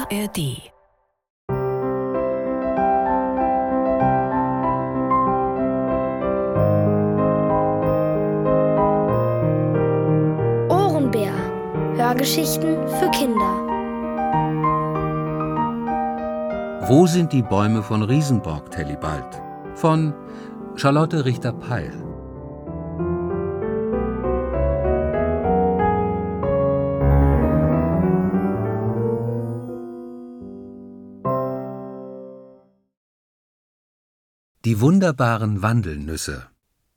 ARD. Ohrenbär. Hörgeschichten für Kinder. Wo sind die Bäume von Riesenborg, Tellibald? Von Charlotte Richter-Peil. Die wunderbaren Wandelnüsse.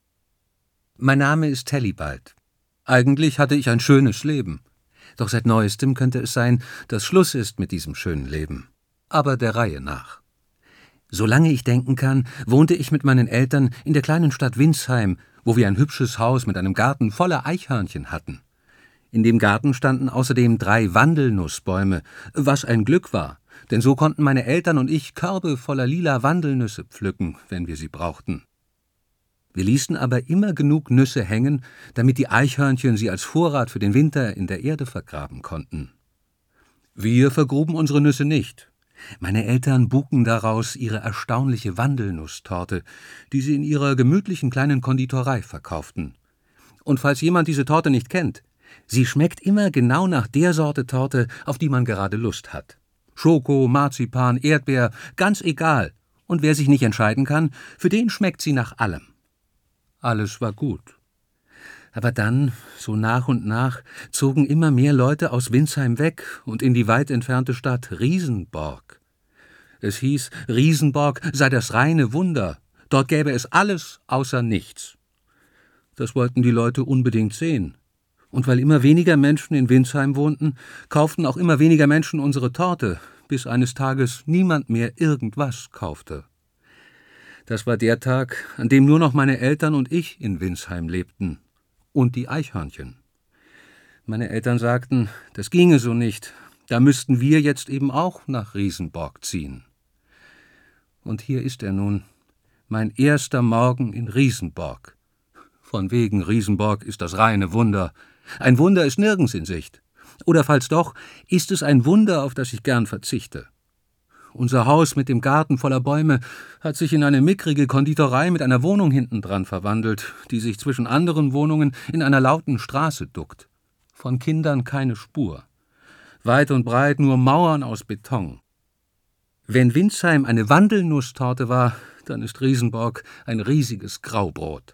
Mein Name ist Tellibald. Eigentlich hatte ich ein schönes Leben. Doch seit Neuestem könnte es sein, dass Schluss ist mit diesem schönen Leben. Aber der Reihe nach. Solange ich denken kann, wohnte ich mit meinen Eltern in der kleinen Stadt Windsheim, wo wir ein hübsches Haus mit einem Garten voller Eichhörnchen hatten. In dem Garten standen außerdem 3 Wandelnussbäume, was ein Glück war, denn so konnten meine Eltern und ich Körbe voller lila Wandelnüsse pflücken, wenn wir sie brauchten. Wir ließen aber immer genug Nüsse hängen, damit die Eichhörnchen sie als Vorrat für den Winter in der Erde vergraben konnten. Wir vergruben unsere Nüsse nicht. Meine Eltern buken daraus ihre erstaunliche Wandelnusstorte, die sie in ihrer gemütlichen kleinen Konditorei verkauften. Und falls jemand diese Torte nicht kennt, sie schmeckt immer genau nach der Sorte Torte, auf die man gerade Lust hat. Schoko, Marzipan, Erdbeer, ganz egal. Und wer sich nicht entscheiden kann, für den schmeckt sie nach allem. Alles war gut. Aber dann, so nach und nach, zogen immer mehr Leute aus Windsheim weg und in die weit entfernte Stadt Riesenborg. Es hieß, Riesenborg sei das reine Wunder. Dort gäbe es alles außer nichts. Das wollten die Leute unbedingt sehen. Und weil immer weniger Menschen in Windsheim wohnten, kauften auch immer weniger Menschen unsere Torte, bis eines Tages niemand mehr irgendwas kaufte. Das war der Tag, an dem nur noch meine Eltern und ich in Windsheim lebten. Und die Eichhörnchen. Meine Eltern sagten, das ginge so nicht, da müssten wir jetzt eben auch nach Riesenborg ziehen. Und hier ist er nun, mein erster Morgen in Riesenborg. Von wegen Riesenborg ist das reine Wunder. Ein Wunder ist nirgends in Sicht. Oder falls doch, ist es ein Wunder, auf das ich gern verzichte. Unser Haus mit dem Garten voller Bäume hat sich in eine mickrige Konditorei mit einer Wohnung hintendran verwandelt, die sich zwischen anderen Wohnungen in einer lauten Straße duckt. Von Kindern keine Spur. Weit und breit nur Mauern aus Beton. Wenn Windsheim eine Wandelnusstorte war, dann ist Riesenborg ein riesiges Graubrot.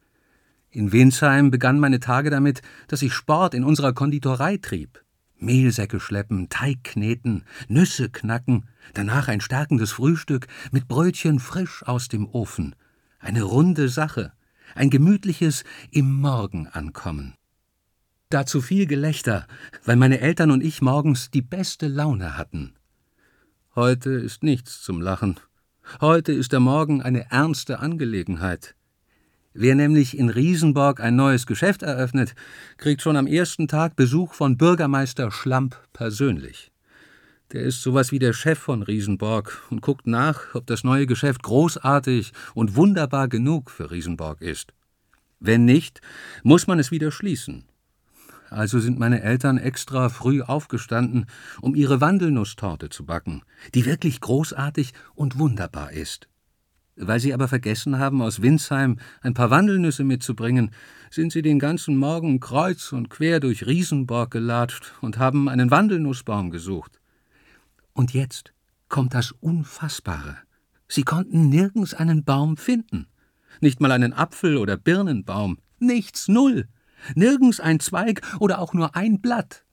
In Windsheim begannen meine Tage damit, dass ich Sport in unserer Konditorei trieb. Mehlsäcke schleppen, Teig kneten, Nüsse knacken, danach ein stärkendes Frühstück mit Brötchen frisch aus dem Ofen. Eine runde Sache, ein gemütliches im Morgen ankommen. Dazu viel Gelächter, weil meine Eltern und ich morgens die beste Laune hatten. Heute ist nichts zum Lachen. Heute ist der Morgen eine ernste Angelegenheit. Wer nämlich in Riesenborg ein neues Geschäft eröffnet, kriegt schon am ersten Tag Besuch von Bürgermeister Schlamp persönlich. Der ist sowas wie der Chef von Riesenborg und guckt nach, ob das neue Geschäft großartig und wunderbar genug für Riesenborg ist. Wenn nicht, muss man es wieder schließen. Also sind meine Eltern extra früh aufgestanden, um ihre Wandelnusstorte zu backen, die wirklich großartig und wunderbar ist. Weil sie aber vergessen haben, aus Windsheim ein paar Wandelnüsse mitzubringen, sind sie den ganzen Morgen kreuz und quer durch Riesenborg gelatscht und haben einen Wandelnussbaum gesucht. Und jetzt kommt das Unfassbare. Sie konnten nirgends einen Baum finden. Nicht mal einen Apfel- oder Birnenbaum. Nichts, null. Nirgends ein Zweig oder auch nur ein Blatt.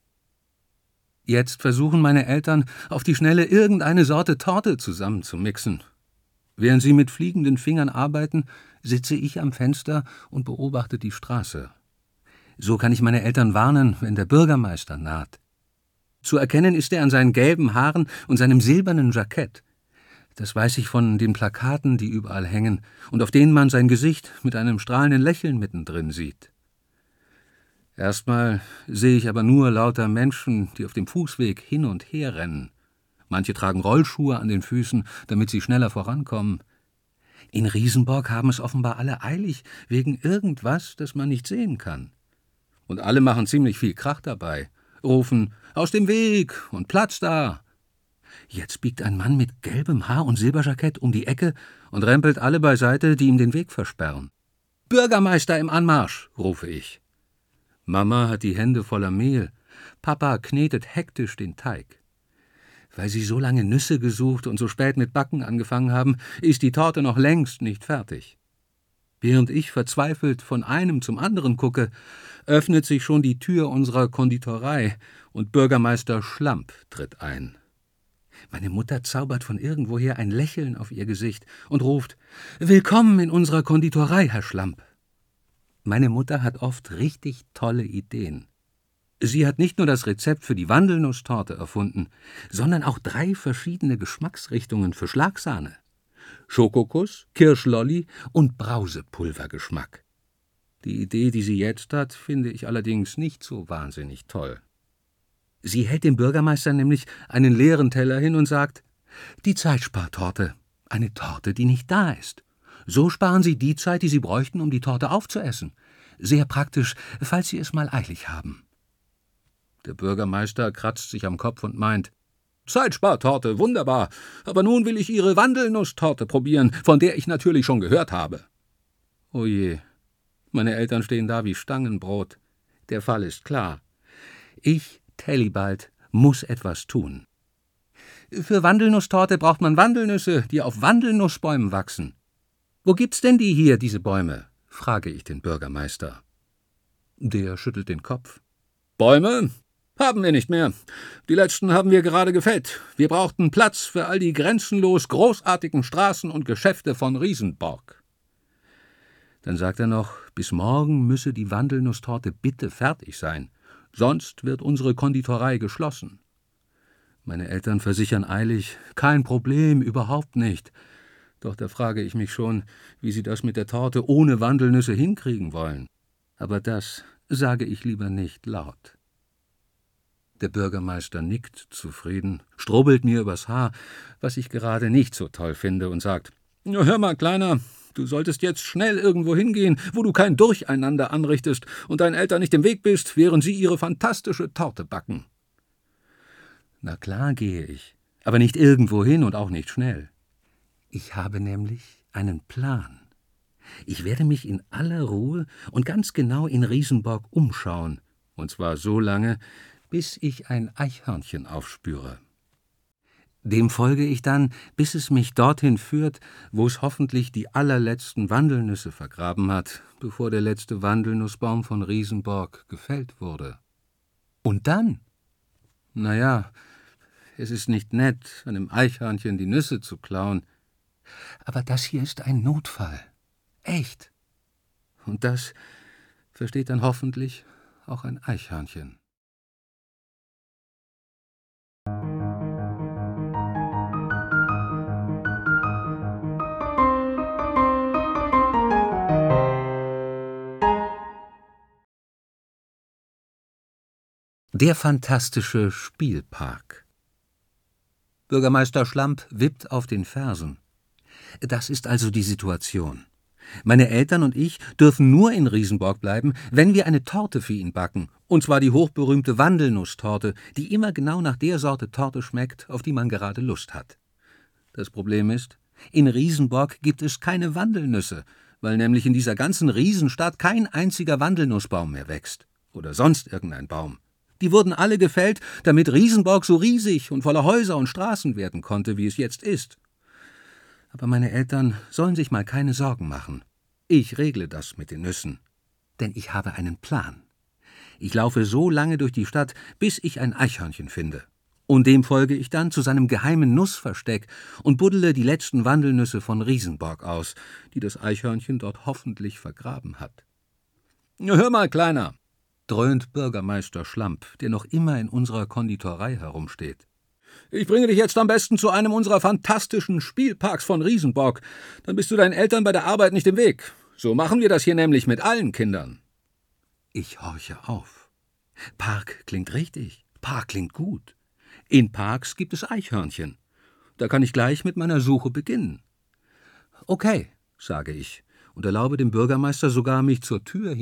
Jetzt versuchen meine Eltern, auf die Schnelle irgendeine Sorte Torte zusammenzumixen. Während sie mit fliegenden Fingern arbeiten, sitze ich am Fenster und beobachte die Straße. So kann ich meine Eltern warnen, wenn der Bürgermeister naht. Zu erkennen ist er an seinen gelben Haaren und seinem silbernen Jackett. Das weiß ich von den Plakaten, die überall hängen und auf denen man sein Gesicht mit einem strahlenden Lächeln mittendrin sieht. Erstmal sehe ich aber nur lauter Menschen, die auf dem Fußweg hin und her rennen. Manche tragen Rollschuhe an den Füßen, damit sie schneller vorankommen. In Riesenborg haben es offenbar alle eilig, wegen irgendwas, das man nicht sehen kann. Und alle machen ziemlich viel Krach dabei, rufen »Aus dem Weg« und »Platz da«. Jetzt biegt ein Mann mit gelbem Haar und Silberjackett um die Ecke und rempelt alle beiseite, die ihm den Weg versperren. »Bürgermeister im Anmarsch«, rufe ich. Mama hat die Hände voller Mehl. Papa knetet hektisch den Teig. Weil sie so lange Nüsse gesucht und so spät mit Backen angefangen haben, ist die Torte noch längst nicht fertig. Während ich verzweifelt von einem zum anderen gucke, öffnet sich schon die Tür unserer Konditorei und Bürgermeister Schlamp tritt ein. Meine Mutter zaubert von irgendwoher ein Lächeln auf ihr Gesicht und ruft: »Willkommen in unserer Konditorei, Herr Schlamp.« Meine Mutter hat oft richtig tolle Ideen. Sie hat nicht nur das Rezept für die Wandelnusstorte erfunden, sondern auch 3 verschiedene Geschmacksrichtungen für Schlagsahne: Schokokuss, Kirschlolli und Brausepulvergeschmack. Die Idee, die sie jetzt hat, finde ich allerdings nicht so wahnsinnig toll. Sie hält dem Bürgermeister nämlich einen leeren Teller hin und sagt: »Die Zeitspartorte, eine Torte, die nicht da ist. So sparen Sie die Zeit, die Sie bräuchten, um die Torte aufzuessen. Sehr praktisch, falls Sie es mal eilig haben.« Der Bürgermeister kratzt sich am Kopf und meint: »Zeitspartorte, wunderbar, aber nun will ich Ihre Wandelnusstorte probieren, von der ich natürlich schon gehört habe.« Oh je, meine Eltern stehen da wie Stangenbrot. Der Fall ist klar. Ich, Tellibald, muss etwas tun. Für Wandelnusstorte braucht man Wandelnüsse, die auf Wandelnussbäumen wachsen. »Wo gibt's denn die hier, diese Bäume?« frage ich den Bürgermeister. Der schüttelt den Kopf. »Bäume haben wir nicht mehr. Die letzten haben wir gerade gefällt. Wir brauchten Platz für all die grenzenlos großartigen Straßen und Geschäfte von Riesenborg.« Dann sagt er noch, bis morgen müsse die Wandelnusstorte bitte fertig sein, sonst wird unsere Konditorei geschlossen. Meine Eltern versichern eilig, kein Problem, überhaupt nicht. Doch da frage ich mich schon, wie sie das mit der Torte ohne Wandelnüsse hinkriegen wollen. Aber das sage ich lieber nicht laut. Der Bürgermeister nickt zufrieden, strubbelt mir übers Haar, was ich gerade nicht so toll finde, und sagt: »Hör mal, Kleiner, du solltest jetzt schnell irgendwo hingehen, wo du kein Durcheinander anrichtest und deinen Eltern nicht im Weg bist, während sie ihre fantastische Torte backen.« Na klar gehe ich, aber nicht irgendwo hin und auch nicht schnell. Ich habe nämlich einen Plan. Ich werde mich in aller Ruhe und ganz genau in Riesenborg umschauen, und zwar so lange, bis ich ein Eichhörnchen aufspüre. Dem folge ich dann, bis es mich dorthin führt, wo es hoffentlich die allerletzten Wandelnüsse vergraben hat, bevor der letzte Wandelnussbaum von Riesenborg gefällt wurde. Und dann? Naja, es ist nicht nett, einem Eichhörnchen die Nüsse zu klauen, aber das hier ist ein Notfall. Echt. Und das versteht dann hoffentlich auch ein Eichhörnchen. Der fantastische Spielpark. Bürgermeister Schlamp wippt auf den Fersen. Das ist also die Situation. Meine Eltern und ich dürfen nur in Riesenborg bleiben, wenn wir eine Torte für ihn backen, und zwar die hochberühmte Wandelnusstorte, die immer genau nach der Sorte Torte schmeckt, auf die man gerade Lust hat. Das Problem ist, in Riesenborg gibt es keine Wandelnüsse, weil nämlich in dieser ganzen Riesenstadt kein einziger Wandelnussbaum mehr wächst. Oder sonst irgendein Baum. Die wurden alle gefällt, damit Riesenborg so riesig und voller Häuser und Straßen werden konnte, wie es jetzt ist. Aber meine Eltern sollen sich mal keine Sorgen machen. Ich regle das mit den Nüssen. Denn ich habe einen Plan. Ich laufe so lange durch die Stadt, bis ich ein Eichhörnchen finde. Und dem folge ich dann zu seinem geheimen Nussversteck und buddele die letzten Wandelnüsse von Riesenborg aus, die das Eichhörnchen dort hoffentlich vergraben hat. »Hör mal, Kleiner«, dröhnt Bürgermeister Schlamp, der noch immer in unserer Konditorei herumsteht. »Ich bringe dich jetzt am besten zu einem unserer fantastischen Spielparks von Riesenborg. Dann bist du deinen Eltern bei der Arbeit nicht im Weg. So machen wir das hier nämlich mit allen Kindern.« Ich horche auf. Park klingt richtig. Park klingt gut. In Parks gibt es Eichhörnchen. Da kann ich gleich mit meiner Suche beginnen. »Okay«, sage ich und erlaube dem Bürgermeister sogar, mich zur Tür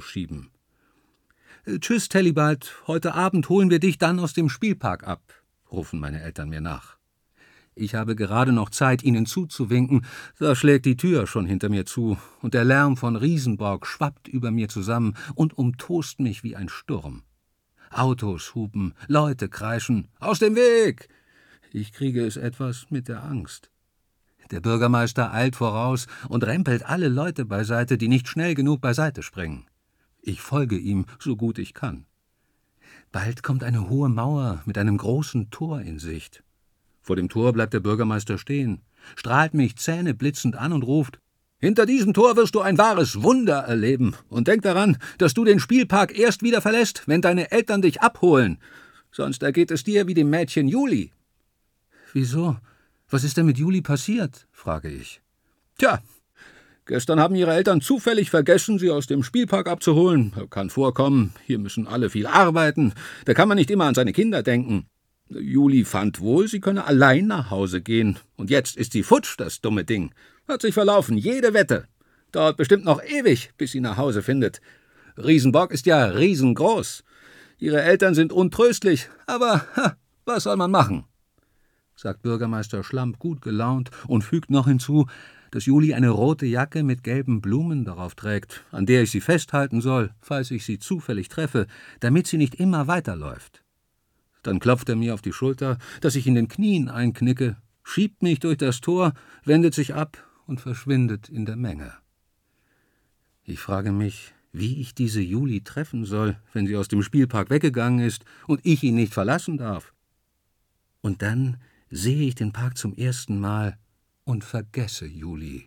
hinauszuschieben. »Tschüss, Tellibald, heute Abend holen wir dich dann aus dem Spielpark ab. rufen meine Eltern mir nach. Ich habe gerade noch Zeit, ihnen zuzuwinken, da schlägt die Tür schon hinter mir zu, und der Lärm von Riesenborg schwappt über mir zusammen und umtost mich wie ein Sturm. Autos hupen, Leute kreischen, »Aus dem Weg!« Ich kriege es etwas mit der Angst. Der Bürgermeister eilt voraus und rempelt alle Leute beiseite, die nicht schnell genug beiseite springen. Ich folge ihm, so gut ich kann. Bald kommt eine hohe Mauer mit einem großen Tor in Sicht. Vor dem Tor bleibt der Bürgermeister stehen, strahlt mich zähneblitzend an und ruft: »Hinter diesem Tor wirst du ein wahres Wunder erleben. Und denk daran, dass du den Spielpark erst wieder verlässt, wenn deine Eltern dich abholen. Sonst ergeht es dir wie dem Mädchen Juli.« »Wieso? Was ist denn mit Juli passiert?« frage ich. »Tja, gestern haben ihre Eltern zufällig vergessen, sie aus dem Spielpark abzuholen. Kann vorkommen, hier müssen alle viel arbeiten. Da kann man nicht immer an seine Kinder denken. Juli fand wohl, sie könne allein nach Hause gehen. Und jetzt ist sie futsch, das dumme Ding. Hat sich verlaufen, jede Wette. Dauert bestimmt noch ewig, bis sie nach Hause findet. Riesenborg ist ja riesengroß. Ihre Eltern sind untröstlich, aber was soll man machen?« sagt Bürgermeister Schlamp gut gelaunt und fügt noch hinzu, dass Juli eine rote Jacke mit gelben Blumen darauf trägt, an der ich sie festhalten soll, falls ich sie zufällig treffe, damit sie nicht immer weiterläuft. Dann klopft er mir auf die Schulter, dass ich in den Knien einknicke, schiebt mich durch das Tor, wendet sich ab und verschwindet in der Menge. Ich frage mich, wie ich diese Juli treffen soll, wenn sie aus dem Spielpark weggegangen ist und ich ihn nicht verlassen darf. Und dann sehe ich den Park zum ersten Mal und vergesse Juli.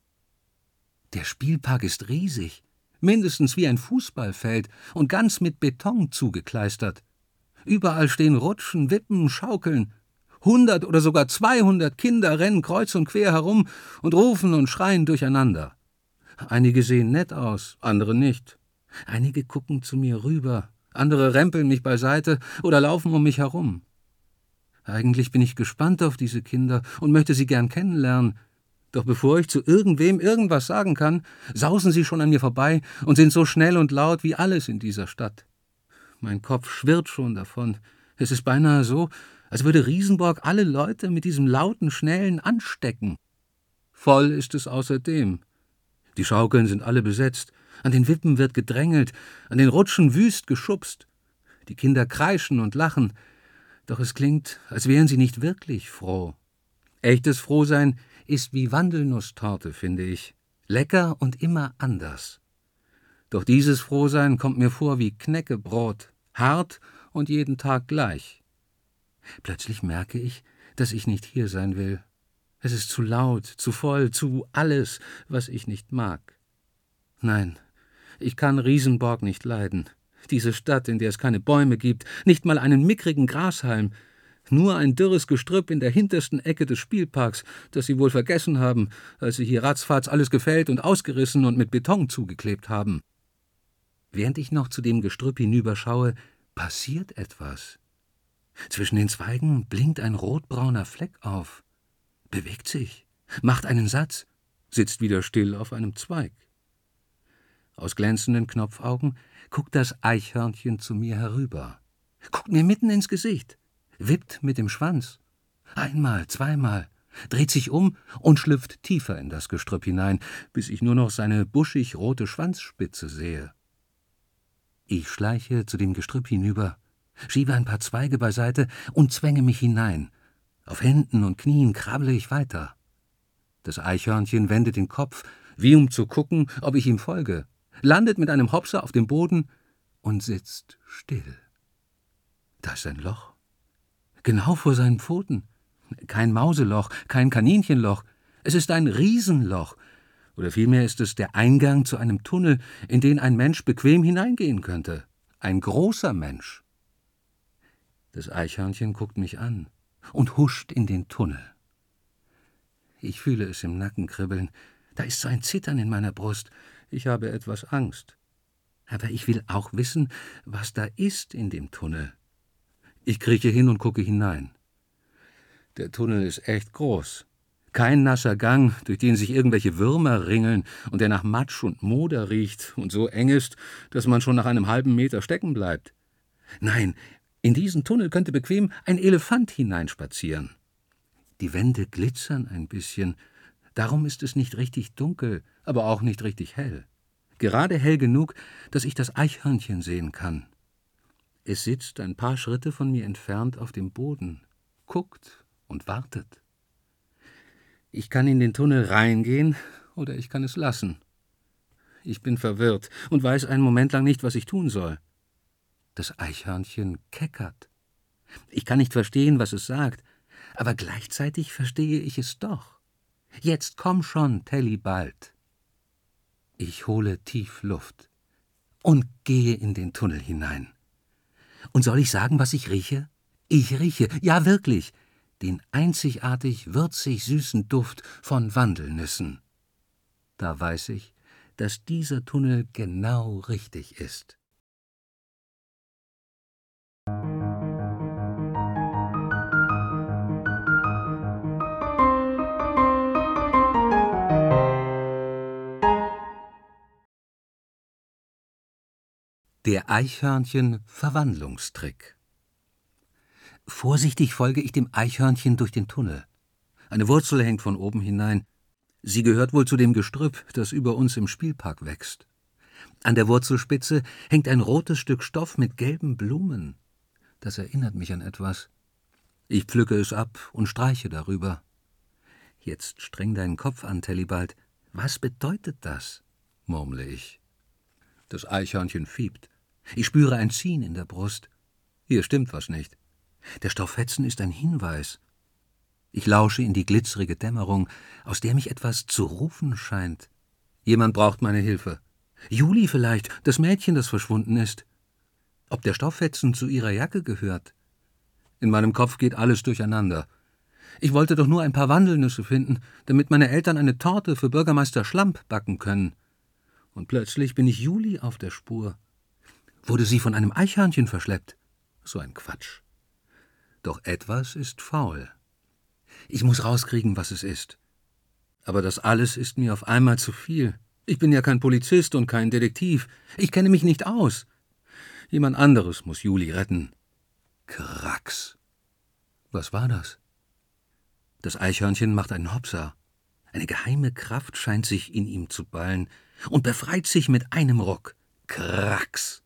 Der Spielpark ist riesig, mindestens wie ein Fußballfeld und ganz mit Beton zugekleistert. Überall stehen Rutschen, Wippen, Schaukeln. 100 oder sogar 200 Kinder rennen kreuz und quer herum und rufen und schreien durcheinander. Einige sehen nett aus, andere nicht. Einige gucken zu mir rüber, andere rempeln mich beiseite oder laufen um mich herum. Eigentlich bin ich gespannt auf diese Kinder und möchte sie gern kennenlernen. Doch bevor ich zu irgendwem irgendwas sagen kann, sausen sie schon an mir vorbei und sind so schnell und laut wie alles in dieser Stadt. Mein Kopf schwirrt schon davon. Es ist beinahe so, als würde Riesenborg alle Leute mit diesem lauten, schnellen anstecken. Voll ist es außerdem. Die Schaukeln sind alle besetzt, an den Wippen wird gedrängelt, an den Rutschen wüst geschubst. Die Kinder kreischen und lachen, doch es klingt, als wären sie nicht wirklich froh. Echtes Frohsein ist wie Wandelnusstorte, finde ich. Lecker und immer anders. Doch dieses Frohsein kommt mir vor wie Knäckebrot, hart und jeden Tag gleich. Plötzlich merke ich, dass ich nicht hier sein will. Es ist zu laut, zu voll, zu alles, was ich nicht mag. Nein, ich kann Riesenborg nicht leiden. Diese Stadt, in der es keine Bäume gibt, nicht mal einen mickrigen Grashalm, nur ein dürres Gestrüpp in der hintersten Ecke des Spielparks, das sie wohl vergessen haben, als sie hier ratzfatz alles gefällt und ausgerissen und mit Beton zugeklebt haben. Während ich noch zu dem Gestrüpp hinüberschaue, passiert etwas. Zwischen den Zweigen blinkt ein rotbrauner Fleck auf, bewegt sich, macht einen Satz, sitzt wieder still auf einem Zweig. Aus glänzenden Knopfaugen guckt das Eichhörnchen zu mir herüber, guckt mir mitten ins Gesicht, wippt mit dem Schwanz. Einmal, zweimal, dreht sich um und schlüpft tiefer in das Gestrüpp hinein, bis ich nur noch seine buschig rote Schwanzspitze sehe. Ich schleiche zu dem Gestrüpp hinüber, schiebe ein paar Zweige beiseite und zwänge mich hinein. Auf Händen und Knien krabble ich weiter. Das Eichhörnchen wendet den Kopf, wie um zu gucken, ob ich ihm folge, landet mit einem Hopser auf dem Boden und sitzt still. Da ist ein Loch, genau vor seinen Pfoten. Kein Mauseloch, kein Kaninchenloch, es ist ein Riesenloch, oder vielmehr ist es der Eingang zu einem Tunnel, in den ein Mensch bequem hineingehen könnte. Ein großer Mensch. Das Eichhörnchen guckt mich an und huscht in den Tunnel. Ich fühle es im Nacken kribbeln. Da ist so ein Zittern in meiner Brust. Ich habe etwas Angst. Aber ich will auch wissen, was da ist in dem Tunnel. Ich krieche hin und gucke hinein. Der Tunnel ist echt groß. Kein nasser Gang, durch den sich irgendwelche Würmer ringeln und der nach Matsch und Moder riecht und so eng ist, dass man schon nach einem halben Meter stecken bleibt. Nein, In diesen Tunnel könnte bequem ein Elefant hineinspazieren. Die Wände glitzern ein bisschen, darum ist es nicht richtig dunkel, aber auch nicht richtig hell. Gerade hell genug, dass ich das Eichhörnchen sehen kann. Es sitzt ein paar Schritte von mir entfernt auf dem Boden, guckt und wartet. Ich kann in den Tunnel reingehen oder ich kann es lassen. Ich bin verwirrt und weiß einen Moment lang nicht, was ich tun soll. Das Eichhörnchen keckert. Ich kann nicht verstehen, was es sagt, aber gleichzeitig verstehe ich es doch. Jetzt komm schon, Tellibald. Ich hole tief Luft und gehe in den Tunnel hinein. Und soll ich sagen, was ich rieche? Ich rieche, ja wirklich, den einzigartig würzig süßen Duft von Wandelnüssen. Da weiß ich, dass dieser Tunnel genau richtig ist. Der Eichhörnchen-Verwandlungstrick. Vorsichtig folge ich dem Eichhörnchen durch den Tunnel. Eine Wurzel hängt von oben hinein. Sie gehört wohl zu dem Gestrüpp, das über uns im Spielpark wächst. An der Wurzelspitze hängt ein rotes Stück Stoff mit gelben Blumen. Das erinnert mich an etwas. Ich pflücke es ab und streiche darüber. Jetzt streng deinen Kopf an, Tellibald. Was bedeutet das? Murmle ich. Das Eichhörnchen fiebt. Ich spüre ein Ziehen in der Brust. Hier stimmt was nicht. Der Stoffetzen ist ein Hinweis. Ich lausche in die glitzerige Dämmerung, aus der mich etwas zu rufen scheint. Jemand braucht meine Hilfe. Juli vielleicht, das Mädchen, das verschwunden ist. Ob der Stofffetzen zu ihrer Jacke gehört? In meinem Kopf geht alles durcheinander. Ich wollte doch nur ein paar Wandelnüsse finden, damit meine Eltern eine Torte für Bürgermeister Schlamp backen können. Und plötzlich bin ich Juli auf der Spur. Wurde sie von einem Eichhörnchen verschleppt? So ein Quatsch. Doch etwas ist faul. Ich muss rauskriegen, was es ist. Aber das alles ist mir auf einmal zu viel. Ich bin ja kein Polizist und kein Detektiv. Ich kenne mich nicht aus. Jemand anderes muss Juli retten. Krax. Was war das? Das Eichhörnchen macht einen Hopser. Eine geheime Kraft scheint sich in ihm zu ballen und befreit sich mit einem Ruck. Krax.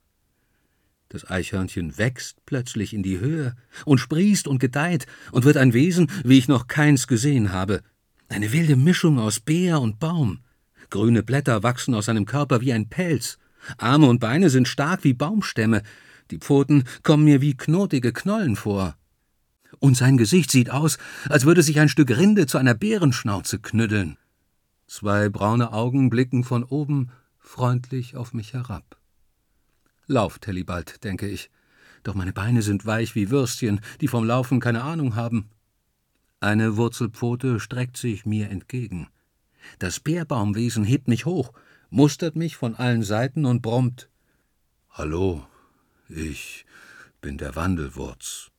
Das Eichhörnchen wächst plötzlich in die Höhe und sprießt und gedeiht und wird ein Wesen, wie ich noch keins gesehen habe. Eine wilde Mischung aus Beer und Baum. Grüne Blätter wachsen aus seinem Körper wie ein Pelz. Arme und Beine sind stark wie Baumstämme. Die Pfoten kommen mir wie knotige Knollen vor. Und sein Gesicht sieht aus, als würde sich ein Stück Rinde zu einer Bärenschnauze knüddeln. 2 braune Augen blicken von oben freundlich auf mich herab. Lauf, Tellibald, denke ich. Doch meine Beine sind weich wie Würstchen, die vom Laufen keine Ahnung haben. Eine Wurzelpfote streckt sich mir entgegen. Das Bärbaumwesen hebt mich hoch, mustert mich von allen Seiten und brummt. »Hallo, ich bin der Wandelwurz.«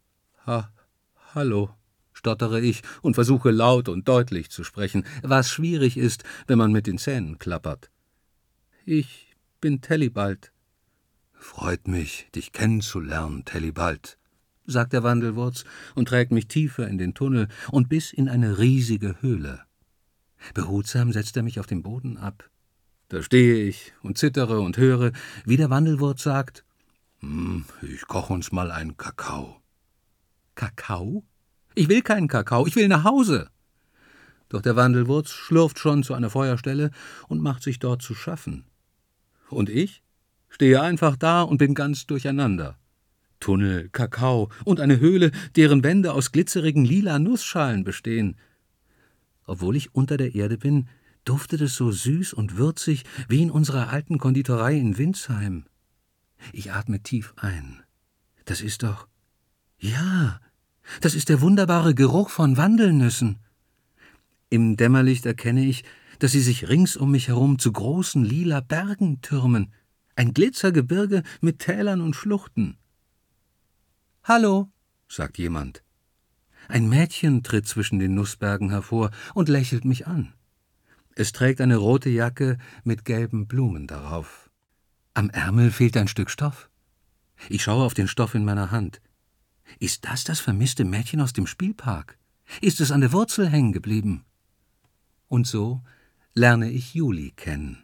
»Hallo«, stottere ich und versuche laut und deutlich zu sprechen, was schwierig ist, wenn man mit den Zähnen klappert. »Ich bin Tellibald.« »Freut mich, dich kennenzulernen, Tellibald«, sagt der Wandelwurz und trägt mich tiefer in den Tunnel und bis in eine riesige Höhle. Behutsam setzt er mich auf den Boden ab. Da stehe ich und zittere und höre, wie der Wandelwurz sagt, »Ich koche uns mal einen Kakao.« »Kakao? Ich will keinen Kakao, ich will nach Hause.« Doch der Wandelwurz schlurft schon zu einer Feuerstelle und macht sich dort zu schaffen. Und ich stehe einfach da und bin ganz durcheinander. Tunnel, Kakao und eine Höhle, deren Wände aus glitzerigen lila Nussschalen bestehen. Obwohl ich unter der Erde bin, duftet es so süß und würzig wie in unserer alten Konditorei in Windsheim. Ich atme tief ein. Das ist doch... Ja, das ist der wunderbare Geruch von Wandelnüssen. Im Dämmerlicht erkenne ich, dass sie sich rings um mich herum zu großen lila Bergen türmen. Ein Glitzergebirge mit Tälern und Schluchten. »Hallo«, sagt jemand. Ein Mädchen tritt zwischen den Nussbergen hervor und lächelt mich an. Es trägt eine rote Jacke mit gelben Blumen darauf. Am Ärmel fehlt ein Stück Stoff. Ich schaue auf den Stoff in meiner Hand. Ist das vermisste Mädchen aus dem Spielpark? Ist es an der Wurzel hängen geblieben? Und so lerne ich Juli kennen.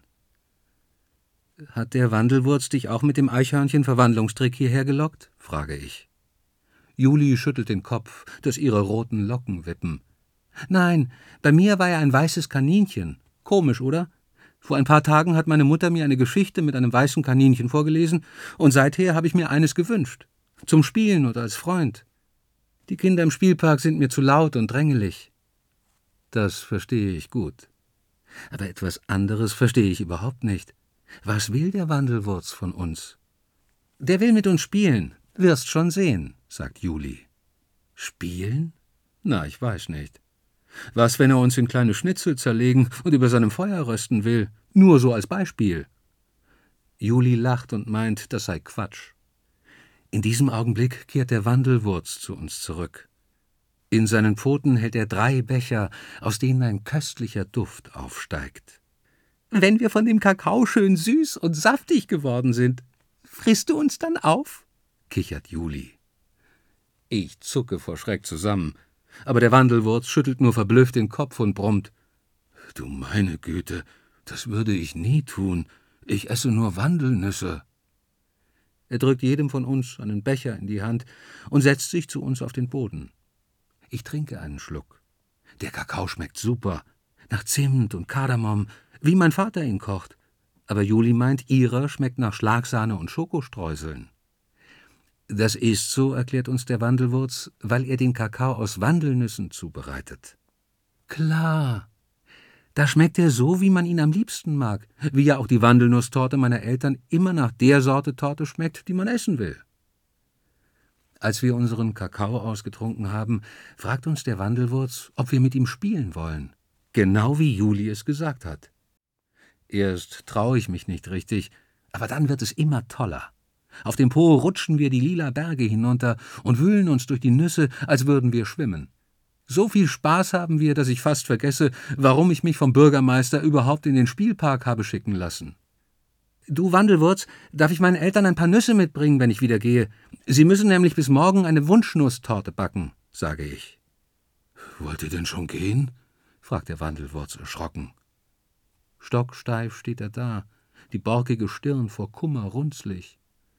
»Hat der Wandelwurz dich auch mit dem Eichhörnchen-Verwandlungstrick hierher gelockt?« frage ich. Juli schüttelt den Kopf, dass ihre roten Locken wippen. »Nein, bei mir war er ein weißes Kaninchen. Komisch, oder? Vor ein paar Tagen hat meine Mutter mir eine Geschichte mit einem weißen Kaninchen vorgelesen, und seither habe ich mir eines gewünscht. Zum Spielen oder als Freund. Die Kinder im Spielpark sind mir zu laut und drängelig.« Das verstehe ich gut. Aber etwas anderes verstehe ich überhaupt nicht. Was will der Wandelwurz von uns? »Der will mit uns spielen, wirst schon sehen«, sagt Juli. »Spielen? Na, ich weiß nicht. Was, wenn er uns in kleine Schnitzel zerlegen und über seinem Feuer rösten will? Nur so als Beispiel.« Juli lacht und meint, das sei Quatsch. In diesem Augenblick kehrt der Wandelwurz zu uns zurück. In seinen Pfoten hält er 3 Becher, aus denen ein köstlicher Duft aufsteigt. »Wenn wir von dem Kakao schön süß und saftig geworden sind, frisst du uns dann auf?« kichert Juli. Ich zucke vor Schreck zusammen, aber der Wandelwurz schüttelt nur verblüfft den Kopf und brummt. »Du meine Güte, das würde ich nie tun. Ich esse nur Wandelnüsse.« Er drückt jedem von uns einen Becher in die Hand und setzt sich zu uns auf den Boden. Ich trinke einen Schluck. Der Kakao schmeckt super, nach Zimt und Kardamom, wie mein Vater ihn kocht. Aber Juli meint, ihrer schmeckt nach Schlagsahne und Schokostreuseln. Das ist so, erklärt uns der Wandelwurz, weil er den Kakao aus Wandelnüssen zubereitet. Klar, da schmeckt er so, wie man ihn am liebsten mag, wie ja auch die Wandelnusstorte meiner Eltern immer nach der Sorte Torte schmeckt, die man essen will. Als wir unseren Kakao ausgetrunken haben, fragt uns der Wandelwurz, ob wir mit ihm spielen wollen. Genau wie Juli es gesagt hat. Erst traue ich mich nicht richtig, aber dann wird es immer toller. Auf dem Po rutschen wir die lila Berge hinunter und wühlen uns durch die Nüsse, als würden wir schwimmen. So viel Spaß haben wir, dass ich fast vergesse, warum ich mich vom Bürgermeister überhaupt in den Spielpark habe schicken lassen. »Du Wandelwurz, darf ich meinen Eltern ein paar Nüsse mitbringen, wenn ich wieder gehe? Sie müssen nämlich bis morgen eine Wunschnusstorte backen«, sage ich. »Wollt ihr denn schon gehen?« fragt der Wandelwurz erschrocken. Stocksteif steht er da, die borkige Stirn vor Kummer runzlig.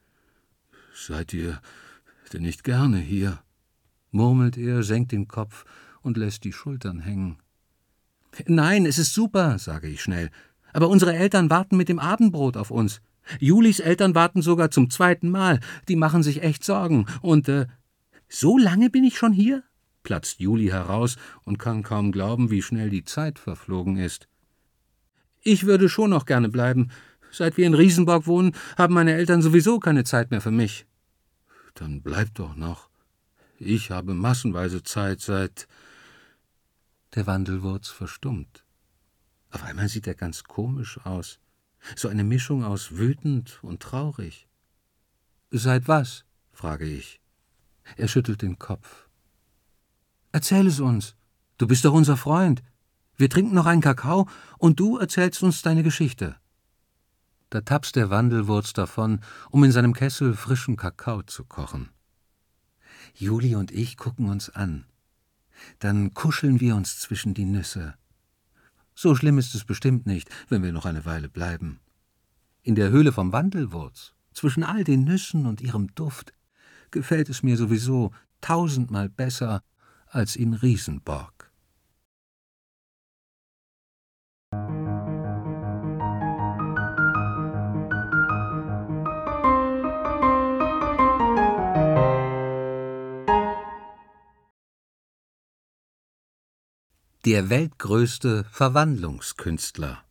»Seid ihr denn nicht gerne hier?« murmelt er, senkt den Kopf und lässt die Schultern hängen. »Nein, es ist super«, sage ich schnell. »Aber unsere Eltern warten mit dem Abendbrot auf uns. Julis Eltern warten sogar zum 2. Mal. Die machen sich echt Sorgen. Und, so lange bin ich schon hier?« platzt Juli heraus und kann kaum glauben, wie schnell die Zeit verflogen ist. »Ich würde schon noch gerne bleiben. Seit wir in Riesenborg wohnen, haben meine Eltern sowieso keine Zeit mehr für mich.« »Dann bleib doch noch. Ich habe massenweise Zeit seit...« Der Wandelwurz verstummt. Auf einmal sieht er ganz komisch aus. So eine Mischung aus wütend und traurig. »Seit was?« frage ich. Er schüttelt den Kopf. »Erzähl es uns. Du bist doch unser Freund. Wir trinken noch einen Kakao und du erzählst uns deine Geschichte.« Da tapst der Wandelwurz davon, um in seinem Kessel frischen Kakao zu kochen. Juli und ich gucken uns an. Dann kuscheln wir uns zwischen die Nüsse. So schlimm ist es bestimmt nicht, wenn wir noch eine Weile bleiben. In der Höhle vom Wandelwurz, zwischen all den Nüssen und ihrem Duft, gefällt es mir sowieso 1000-mal besser als in Riesenborg. Der weltgrößte Verwandlungskünstler.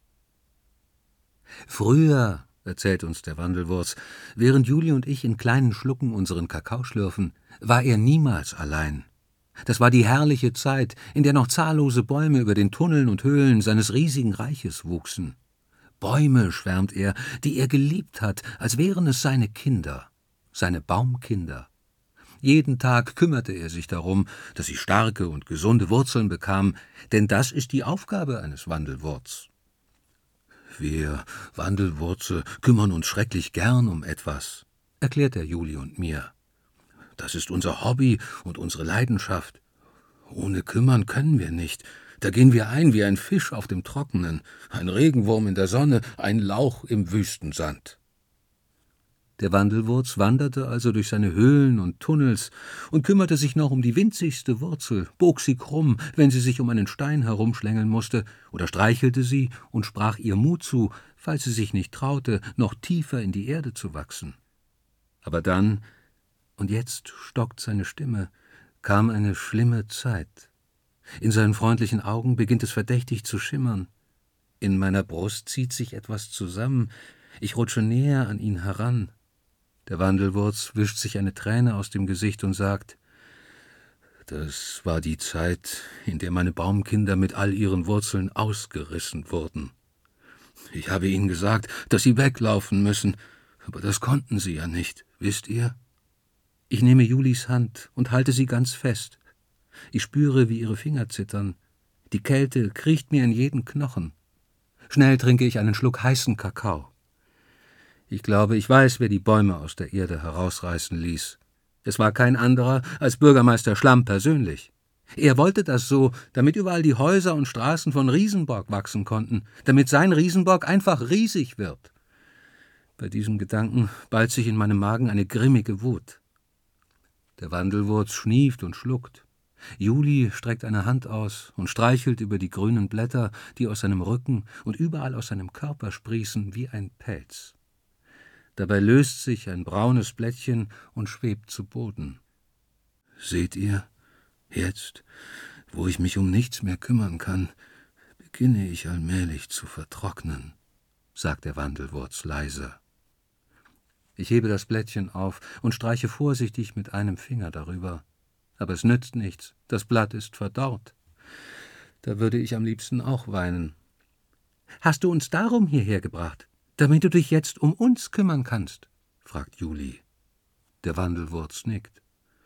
Früher, erzählt uns der Wandelwurz, während Juli und ich in kleinen Schlucken unseren Kakao schlürfen, war er niemals allein. Das war die herrliche Zeit, in der noch zahllose Bäume über den Tunneln und Höhlen seines riesigen Reiches wuchsen. Bäume, schwärmt er, die er geliebt hat, als wären es seine Kinder, seine Baumkinder. Jeden Tag kümmerte er sich darum, dass sie starke und gesunde Wurzeln bekamen, denn das ist die Aufgabe eines Wandelwurz. Wir Wandelwurze kümmern uns schrecklich gern um etwas, erklärt er Juli und mir. »Das ist unser Hobby und unsere Leidenschaft. Ohne kümmern können wir nicht. Da gehen wir ein wie ein Fisch auf dem Trockenen, ein Regenwurm in der Sonne, ein Lauch im Wüstensand.« Der Wandelwurz wanderte also durch seine Höhlen und Tunnels und kümmerte sich noch um die winzigste Wurzel, bog sie krumm, wenn sie sich um einen Stein herumschlängeln musste, oder streichelte sie und sprach ihr Mut zu, falls sie sich nicht traute, noch tiefer in die Erde zu wachsen. Aber dann, und jetzt stockt seine Stimme, kam eine schlimme Zeit. In seinen freundlichen Augen beginnt es verdächtig zu schimmern. In meiner Brust zieht sich etwas zusammen. Ich rutsche näher an ihn heran. Der Wandelwurz wischt sich eine Träne aus dem Gesicht und sagt: »Das war die Zeit, in der meine Baumkinder mit all ihren Wurzeln ausgerissen wurden. Ich habe ihnen gesagt, dass sie weglaufen müssen, aber das konnten sie ja nicht, wisst ihr?« Ich nehme Julis Hand und halte sie ganz fest. Ich spüre, wie ihre Finger zittern. Die Kälte kriecht mir in jeden Knochen. Schnell trinke ich einen Schluck heißen Kakao. Ich glaube, ich weiß, wer die Bäume aus der Erde herausreißen ließ. Es war kein anderer als Bürgermeister Schlamm persönlich. Er wollte das so, damit überall die Häuser und Straßen von Riesenborg wachsen konnten, damit sein Riesenborg einfach riesig wird. Bei diesem Gedanken ballt sich in meinem Magen eine grimmige Wut. Der Wandelwurz schnieft und schluckt. Juli streckt eine Hand aus und streichelt über die grünen Blätter, die aus seinem Rücken und überall aus seinem Körper sprießen wie ein Pelz. Dabei löst sich ein braunes Blättchen und schwebt zu Boden. »Seht ihr, jetzt, wo ich mich um nichts mehr kümmern kann, beginne ich allmählich zu vertrocknen«, sagt der Wandelwurz leise. Ich hebe das Blättchen auf und streiche vorsichtig mit einem Finger darüber. Aber es nützt nichts, das Blatt ist verdorrt. Da würde ich am liebsten auch weinen. »Hast du uns darum hierher gebracht, damit du dich jetzt um uns kümmern kannst?« fragt Juli. Der Wandelwurz nickt.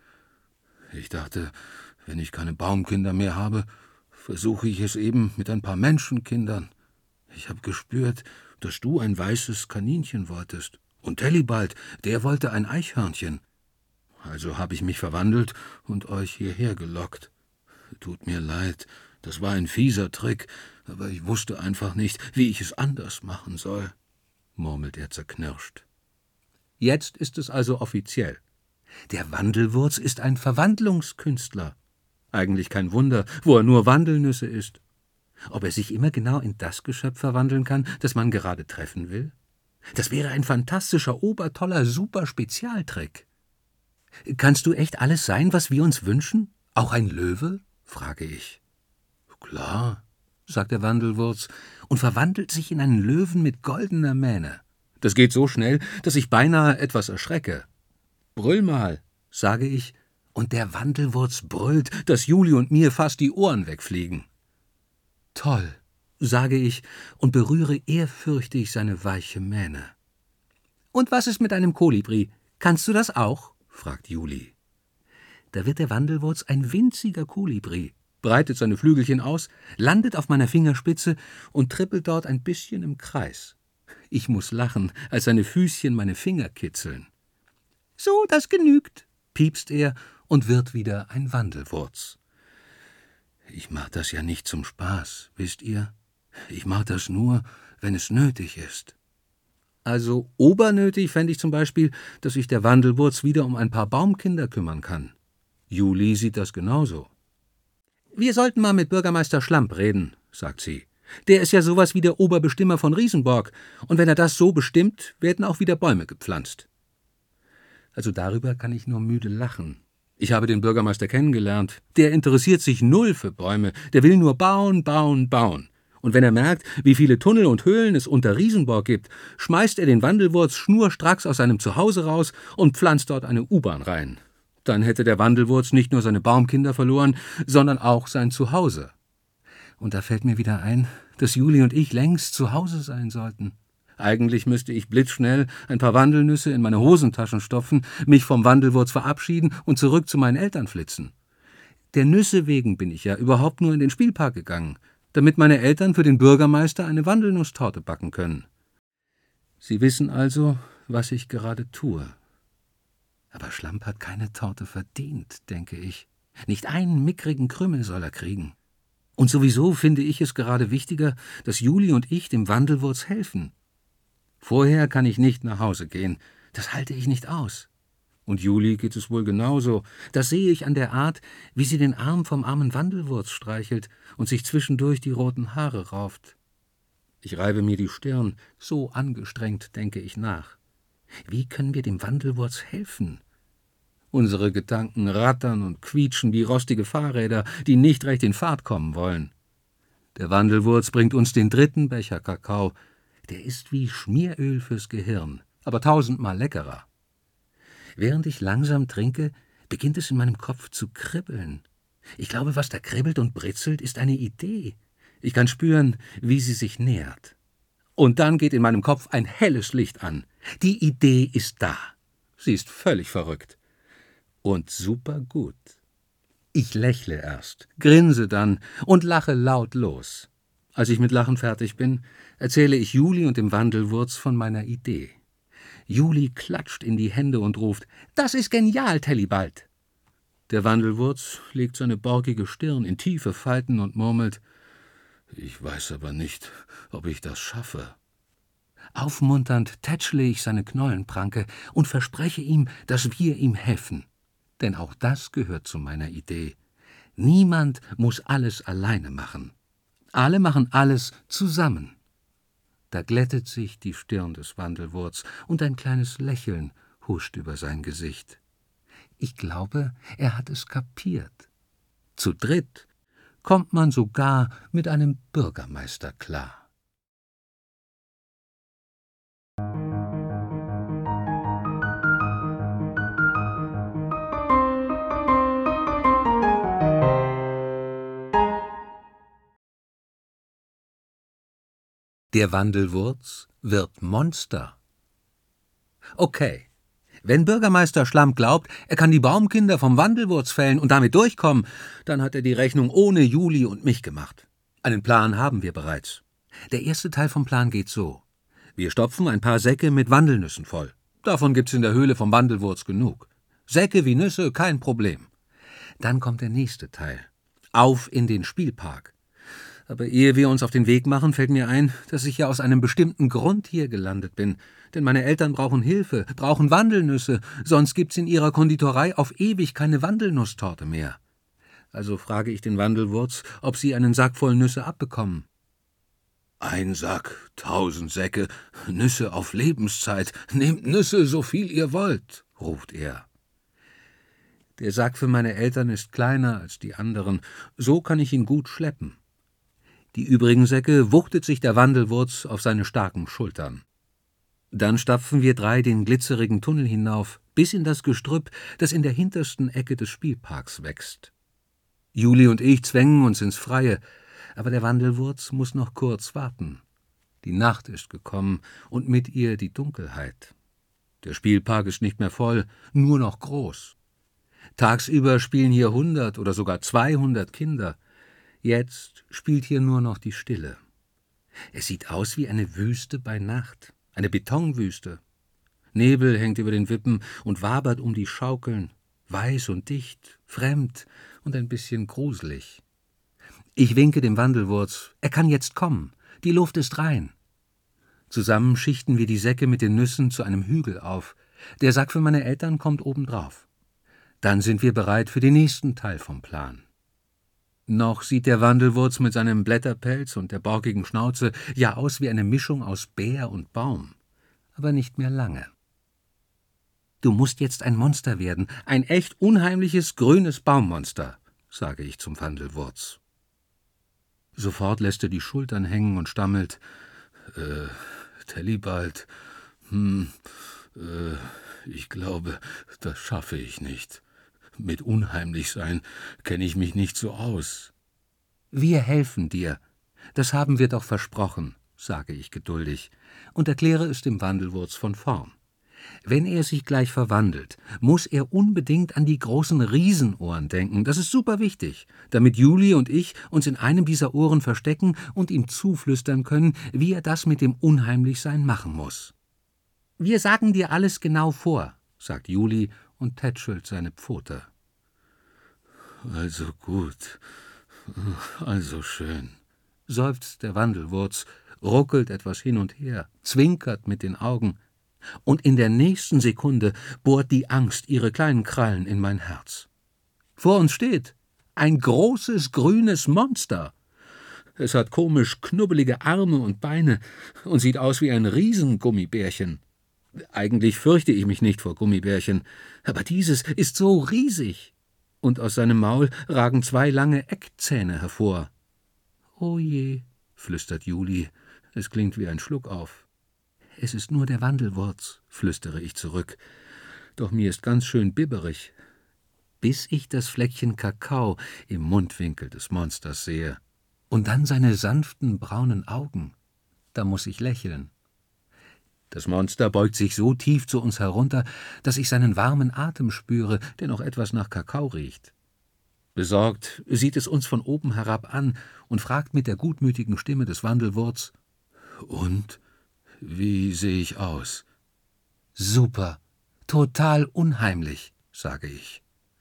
»Ich dachte, wenn ich keine Baumkinder mehr habe, versuche ich es eben mit ein paar Menschenkindern. Ich habe gespürt, dass du ein weißes Kaninchen wolltest. Und Tellibald, der wollte ein Eichhörnchen. Also habe ich mich verwandelt und euch hierher gelockt. Tut mir leid, das war ein fieser Trick, aber ich wusste einfach nicht, wie ich es anders machen soll«, murmelt er zerknirscht. Jetzt ist es also offiziell. Der Wandelwurz ist ein Verwandlungskünstler. Eigentlich kein Wunder, wo er nur Wandelnüsse isst. Ob er sich immer genau in das Geschöpf verwandeln kann, das man gerade treffen will? Das wäre ein fantastischer, obertoller, super Spezialtrick. »Kannst du echt alles sein, was wir uns wünschen? Auch ein Löwe?« frage ich. »Klar«, sagt der Wandelwurz und verwandelt sich in einen Löwen mit goldener Mähne. Das geht so schnell, dass ich beinahe etwas erschrecke. »Brüll mal«, sage ich, und der Wandelwurz brüllt, dass Juli und mir fast die Ohren wegfliegen. »Toll«, sage ich und berühre ehrfürchtig seine weiche Mähne. »Und was ist mit einem Kolibri? Kannst du das auch?« fragt Juli. Da wird der Wandelwurz ein winziger Kolibri, breitet seine Flügelchen aus, landet auf meiner Fingerspitze und trippelt dort ein bisschen im Kreis. Ich muss lachen, als seine Füßchen meine Finger kitzeln. »So, das genügt«, piepst er und wird wieder ein Wandelwurz. Ich mach das ja nicht zum Spaß, wisst ihr? Ich mach das nur, wenn es nötig ist. Also obernötig fände ich zum Beispiel, dass sich der Wandelwurz wieder um ein paar Baumkinder kümmern kann. Juli sieht das genauso. »Wir sollten mal mit Bürgermeister Schlamp reden«, sagt sie. »Der ist ja sowas wie der Oberbestimmer von Riesenborg, und wenn er das so bestimmt, werden auch wieder Bäume gepflanzt.« Also darüber kann ich nur müde lachen. Ich habe den Bürgermeister kennengelernt. Der interessiert sich null für Bäume, der will nur bauen, bauen, bauen. Und wenn er merkt, wie viele Tunnel und Höhlen es unter Riesenborg gibt, schmeißt er den Wandelwurz schnurstracks aus seinem Zuhause raus und pflanzt dort eine U-Bahn rein. Dann hätte der Wandelwurz nicht nur seine Baumkinder verloren, sondern auch sein Zuhause. Und da fällt mir wieder ein, dass Juli und ich längst zu Hause sein sollten. Eigentlich müsste ich blitzschnell ein paar Wandelnüsse in meine Hosentaschen stopfen, mich vom Wandelwurz verabschieden und zurück zu meinen Eltern flitzen. Der Nüsse wegen bin ich ja überhaupt nur in den Spielpark gegangen, damit meine Eltern für den Bürgermeister eine Wandelnusstorte backen können. Sie wissen also, was ich gerade tue. Aber Schlamp hat keine Torte verdient, denke ich. Nicht einen mickrigen Krümel soll er kriegen. Und sowieso finde ich es gerade wichtiger, dass Juli und ich dem Wandelwurz helfen. Vorher kann ich nicht nach Hause gehen. Das halte ich nicht aus. Und Juli geht es wohl genauso. Das sehe ich an der Art, wie sie den Arm vom armen Wandelwurz streichelt und sich zwischendurch die roten Haare rauft. Ich reibe mir die Stirn, so angestrengt denke ich nach. Wie können wir dem Wandelwurz helfen? Unsere Gedanken rattern und quietschen wie rostige Fahrräder, die nicht recht in Fahrt kommen wollen. Der Wandelwurz bringt uns den 3. Becher Kakao. Der ist wie Schmieröl fürs Gehirn, aber 1000-mal leckerer. Während ich langsam trinke, beginnt es in meinem Kopf zu kribbeln. Ich glaube, was da kribbelt und britzelt, ist eine Idee. Ich kann spüren, wie sie sich nähert. Und dann geht in meinem Kopf ein helles Licht an. Die Idee ist da. Sie ist völlig verrückt. Und super gut. Ich lächle erst, grinse dann und lache laut los. Als ich mit Lachen fertig bin, erzähle ich Juli und dem Wandelwurz von meiner Idee. Juli klatscht in die Hände und ruft: »Das ist genial, Tellibald!« Der Wandelwurz legt seine borkige Stirn in tiefe Falten und murmelt: »Ich weiß aber nicht, ob ich das schaffe.« Aufmunternd tätschle ich seine Knollenpranke und verspreche ihm, dass wir ihm helfen. Denn auch das gehört zu meiner Idee. Niemand muss alles alleine machen. Alle machen alles zusammen. Da glättet sich die Stirn des Wandelwurz und ein kleines Lächeln huscht über sein Gesicht. Ich glaube, er hat es kapiert. Zu dritt kommt man sogar mit einem Bürgermeister klar. Der Wandelwurz wird Monster. Okay, wenn Bürgermeister Schlamp glaubt, er kann die Baumkinder vom Wandelwurz fällen und damit durchkommen, dann hat er die Rechnung ohne Juli und mich gemacht. Einen Plan haben wir bereits. Der erste Teil vom Plan geht so. Wir stopfen ein paar Säcke mit Wandelnüssen voll. Davon gibt's in der Höhle vom Wandelwurz genug. Säcke wie Nüsse, kein Problem. Dann kommt der nächste Teil. Auf in den Spielpark. Aber ehe wir uns auf den Weg machen, fällt mir ein, dass ich ja aus einem bestimmten Grund hier gelandet bin. Denn meine Eltern brauchen Hilfe, brauchen Wandelnüsse, sonst gibt's in ihrer Konditorei auf ewig keine Wandelnusstorte mehr. Also frage ich den Wandelwurz, ob sie einen Sack voll Nüsse abbekommen. »Ein Sack, 1000 Säcke, Nüsse auf Lebenszeit, nehmt Nüsse, so viel ihr wollt«, ruft er. Der Sack für meine Eltern ist kleiner als die anderen, so kann ich ihn gut schleppen. Die übrigen Säcke wuchtet sich der Wandelwurz auf seine starken Schultern. Dann stapfen wir 3 den glitzerigen Tunnel hinauf, bis in das Gestrüpp, das in der hintersten Ecke des Spielparks wächst. Juli und ich zwängen uns ins Freie, aber der Wandelwurz muss noch kurz warten. Die Nacht ist gekommen und mit ihr die Dunkelheit. Der Spielpark ist nicht mehr voll, nur noch groß. Tagsüber spielen hier 100 oder sogar 200 Kinder. Jetzt spielt hier nur noch die Stille. Es sieht aus wie eine Wüste bei Nacht, eine Betonwüste. Nebel hängt über den Wippen und wabert um die Schaukeln, weiß und dicht, fremd und ein bisschen gruselig. Ich winke dem Wandelwurz, er kann jetzt kommen, die Luft ist rein. Zusammen schichten wir die Säcke mit den Nüssen zu einem Hügel auf. Der Sack für meine Eltern kommt obendrauf. Dann sind wir bereit für den nächsten Teil vom Plan. Noch sieht der Wandelwurz mit seinem Blätterpelz und der borkigen Schnauze ja aus wie eine Mischung aus Bär und Baum. Aber nicht mehr lange. »Du musst jetzt ein Monster werden, ein echt unheimliches, grünes Baummonster«, sage ich zum Wandelwurz. Sofort lässt er die Schultern hängen und stammelt: Tellibald, ich glaube, das schaffe ich nicht. Mit Unheimlichsein kenne ich mich nicht so aus.« »Wir helfen dir. Das haben wir doch versprochen«, sage ich geduldig und erkläre es dem Wandelwurz von vorn. Wenn er sich gleich verwandelt, muss er unbedingt an die großen Riesenohren denken. Das ist super wichtig, damit Juli und ich uns in einem dieser Ohren verstecken und ihm zuflüstern können, wie er das mit dem Unheimlichsein machen muss. »Wir sagen dir alles genau vor«, sagt Juli und tätschelt seine Pfote. »Also gut, also schön«, seufzt der Wandelwurz, ruckelt etwas hin und her, zwinkert mit den Augen, und in der nächsten Sekunde bohrt die Angst ihre kleinen Krallen in mein Herz. Vor uns steht ein großes grünes Monster. Es hat komisch knubbelige Arme und Beine und sieht aus wie ein Riesengummibärchen. Eigentlich fürchte ich mich nicht vor Gummibärchen, aber dieses ist so riesig. Und aus seinem Maul ragen 2 lange Eckzähne hervor. »O je«, flüstert Juli, es klingt wie ein Schluckauf. »Es ist nur der Wandelwurz«, flüstere ich zurück, doch mir ist ganz schön bibberig, bis ich das Fleckchen Kakao im Mundwinkel des Monsters sehe. Und dann seine sanften braunen Augen. Da muss ich lächeln. Das Monster beugt sich so tief zu uns herunter, dass ich seinen warmen Atem spüre, der noch etwas nach Kakao riecht. Besorgt sieht es uns von oben herab an und fragt mit der gutmütigen Stimme des Wandelwurz: »Und, wie sehe ich aus?« »Super, total unheimlich«, sage ich.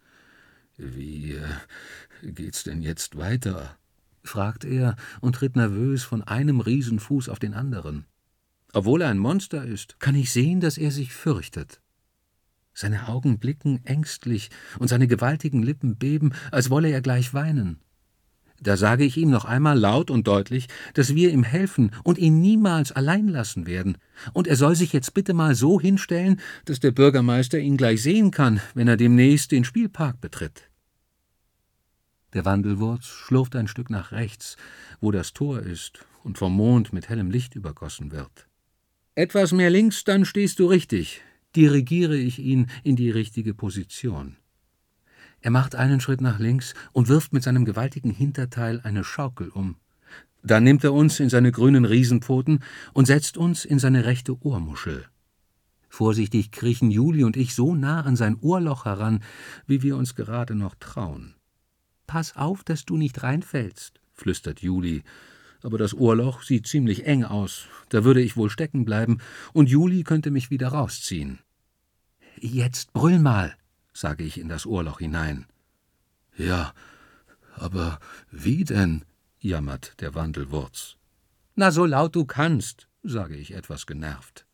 »Wie geht's denn jetzt weiter?«, fragt er und tritt nervös von einem Riesenfuß auf den anderen. Obwohl er ein Monster ist, kann ich sehen, dass er sich fürchtet. Seine Augen blicken ängstlich und seine gewaltigen Lippen beben, als wolle er gleich weinen. Da sage ich ihm noch einmal laut und deutlich, dass wir ihm helfen und ihn niemals allein lassen werden, und er soll sich jetzt bitte mal so hinstellen, dass der Bürgermeister ihn gleich sehen kann, wenn er demnächst den Spielpark betritt. Der Wandelwurz schlurft ein Stück nach rechts, wo das Tor ist und vom Mond mit hellem Licht übergossen wird. »Etwas mehr links, dann stehst du richtig«, dirigiere ich ihn in die richtige Position. Er macht einen Schritt nach links und wirft mit seinem gewaltigen Hinterteil eine Schaukel um. Dann nimmt er uns in seine grünen Riesenpfoten und setzt uns in seine rechte Ohrmuschel. Vorsichtig kriechen Juli und ich so nah an sein Ohrloch heran, wie wir uns gerade noch trauen. »Pass auf, dass du nicht reinfällst«, flüstert Juli, aber das Ohrloch sieht ziemlich eng aus, da würde ich wohl stecken bleiben, und Juli könnte mich wieder rausziehen. »Jetzt brüll mal«, sage ich in das Ohrloch hinein. »Ja, aber wie denn?«, jammert der Wandelwurz. »Na, so laut du kannst«, sage ich etwas genervt.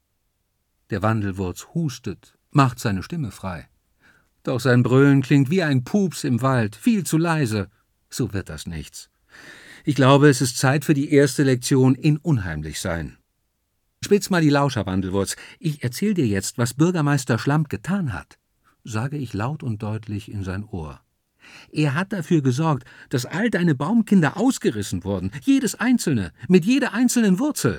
Der Wandelwurz hustet, macht seine Stimme frei. Doch sein Brüllen klingt wie ein Pups im Wald, viel zu leise. So wird das nichts. Ich glaube, es ist Zeit für die erste Lektion in Unheimlichsein. »Spitz mal die Lauscher, Wandelwurz. Ich erzähl dir jetzt, was Bürgermeister Schlamp getan hat«, sage ich laut und deutlich in sein Ohr. »Er hat dafür gesorgt, dass all deine Baumkinder ausgerissen wurden, jedes einzelne, mit jeder einzelnen Wurzel.«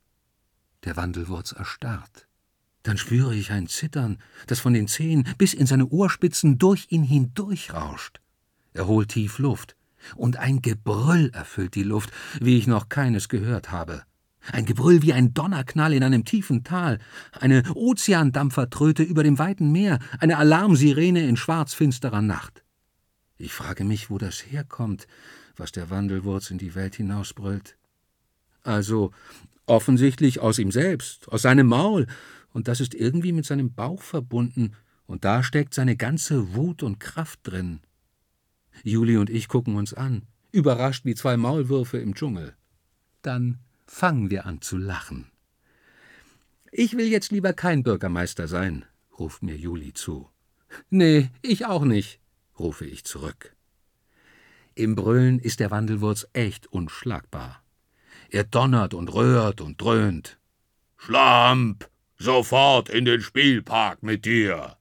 Der Wandelwurz erstarrt. Dann spüre ich ein Zittern, das von den Zehen bis in seine Ohrspitzen durch ihn hindurchrauscht. Er holt tief Luft, und ein Gebrüll erfüllt die Luft, wie ich noch keines gehört habe. Ein Gebrüll wie ein Donnerknall in einem tiefen Tal, eine Ozeandampfertröte über dem weiten Meer, eine Alarmsirene in schwarzfinsterer Nacht. Ich frage mich, wo das herkommt, was der Wandelwurz in die Welt hinausbrüllt. Also offensichtlich aus ihm selbst, aus seinem Maul, und das ist irgendwie mit seinem Bauch verbunden, und da steckt seine ganze Wut und Kraft drin. Juli und ich gucken uns an, überrascht wie 2 Maulwürfe im Dschungel. Dann fangen wir an zu lachen. »Ich will jetzt lieber kein Bürgermeister sein«, ruft mir Juli zu. »Nee, ich auch nicht«, rufe ich zurück. Im Brüllen ist der Wandelwurz echt unschlagbar. Er donnert und röhrt und dröhnt. »Schlamp, sofort in den Spielpark mit dir!«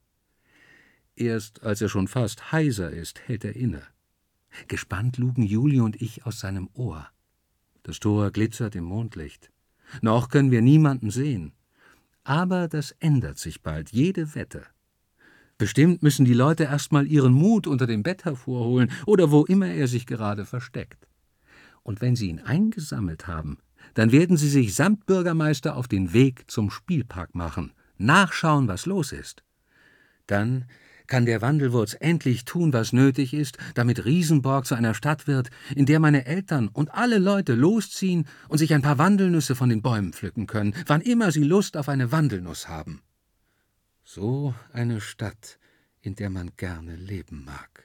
Erst als er schon fast heiser ist, hält er inne. Gespannt lugen Juli und ich aus seinem Ohr. Das Tor glitzert im Mondlicht. Noch können wir niemanden sehen. Aber das ändert sich bald, jede Wette. Bestimmt müssen die Leute erst mal ihren Mut unter dem Bett hervorholen oder wo immer er sich gerade versteckt. Und wenn sie ihn eingesammelt haben, dann werden sie sich samt Bürgermeister auf den Weg zum Spielpark machen, nachschauen, was los ist. Dann kann der Wandelwurz endlich tun, was nötig ist, damit Riesenborg zu einer Stadt wird, in der meine Eltern und alle Leute losziehen und sich ein paar Wandelnüsse von den Bäumen pflücken können, wann immer sie Lust auf eine Wandelnuss haben. So eine Stadt, in der man gerne leben mag.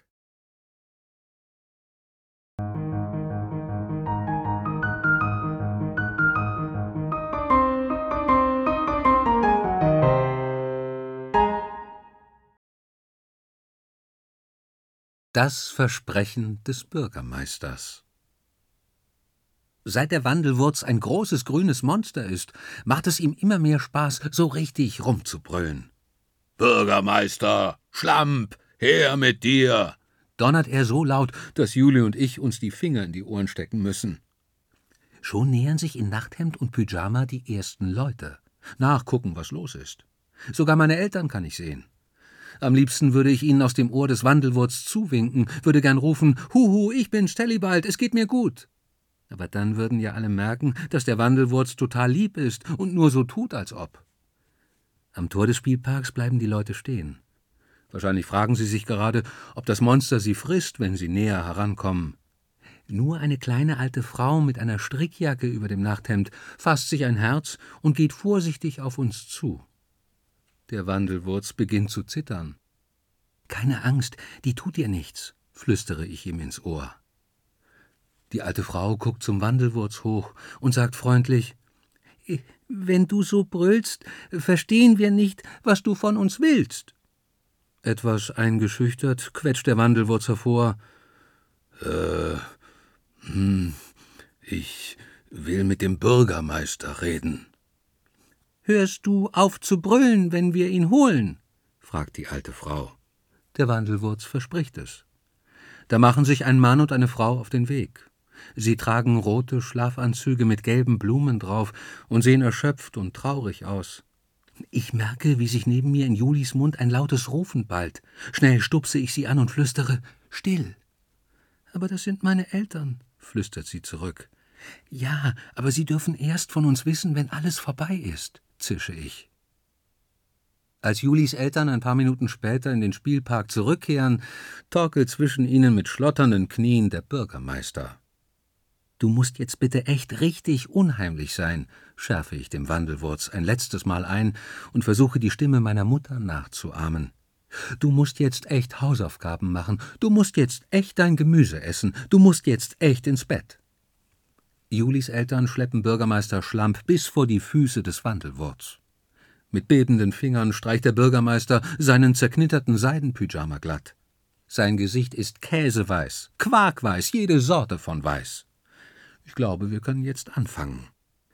Das Versprechen des Bürgermeisters. Seit der Wandelwurz ein großes grünes Monster ist, macht es ihm immer mehr Spaß, so richtig rumzubrüllen. »Bürgermeister, Schlamp, her mit dir!« donnert er so laut, dass Juli und ich uns die Finger in die Ohren stecken müssen. Schon nähern sich in Nachthemd und Pyjama die ersten Leute. Nachgucken, was los ist. Sogar meine Eltern kann ich sehen. Am liebsten würde ich ihnen aus dem Ohr des Wandelwurz zuwinken, würde gern rufen, »Huhu, ich bin's, Tellibald, es geht mir gut!« Aber dann würden ja alle merken, dass der Wandelwurz total lieb ist und nur so tut, als ob. Am Tor des Spielparks bleiben die Leute stehen. Wahrscheinlich fragen sie sich gerade, ob das Monster sie frisst, wenn sie näher herankommen. Nur eine kleine alte Frau mit einer Strickjacke über dem Nachthemd fasst sich ein Herz und geht vorsichtig auf uns zu. Der Wandelwurz beginnt zu zittern. »Keine Angst, die tut dir nichts«, flüstere ich ihm ins Ohr. Die alte Frau guckt zum Wandelwurz hoch und sagt freundlich, »Wenn du so brüllst, verstehen wir nicht, was du von uns willst.« Etwas eingeschüchtert quetscht der Wandelwurz hervor, Ich will mit dem Bürgermeister reden.« »Hörst du auf zu brüllen, wenn wir ihn holen?« fragt die alte Frau. Der Wandelwurz verspricht es. Da machen sich ein Mann und eine Frau auf den Weg. Sie tragen rote Schlafanzüge mit gelben Blumen drauf und sehen erschöpft und traurig aus. Ich merke, wie sich neben mir in Julis Mund ein lautes Rufen ballt. Schnell stupse ich sie an und flüstere, »Still!« »Aber das sind meine Eltern«, flüstert sie zurück. »Ja, aber sie dürfen erst von uns wissen, wenn alles vorbei ist«, zische ich. Als Julis Eltern ein paar Minuten später in den Spielpark zurückkehren, torkelt zwischen ihnen mit schlotternden Knien der Bürgermeister. »Du musst jetzt bitte echt richtig unheimlich sein«, schärfe ich dem Wandelwurz ein letztes Mal ein und versuche die Stimme meiner Mutter nachzuahmen. »Du musst jetzt echt Hausaufgaben machen, du musst jetzt echt dein Gemüse essen, du musst jetzt echt ins Bett.« Julis Eltern schleppen Bürgermeister Schlamp bis vor die Füße des Wandelwurz. Mit bebenden Fingern streicht der Bürgermeister seinen zerknitterten Seidenpyjama glatt. Sein Gesicht ist käseweiß, quarkweiß, jede Sorte von weiß. Ich glaube, wir können jetzt anfangen.